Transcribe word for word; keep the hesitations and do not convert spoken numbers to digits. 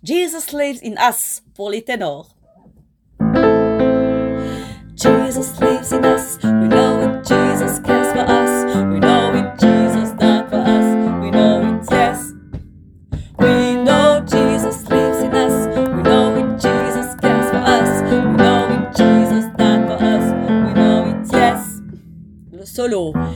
Jesus lives in us pour les ténors. Jesus lives in us. We know it. Jesus cares for us. We know it. Jesus died for us. We know it. Yes. We know Jesus lives in us. We know it. Jesus cares for us. We know it. Jesus died for us. We know it. Yes. Le solo.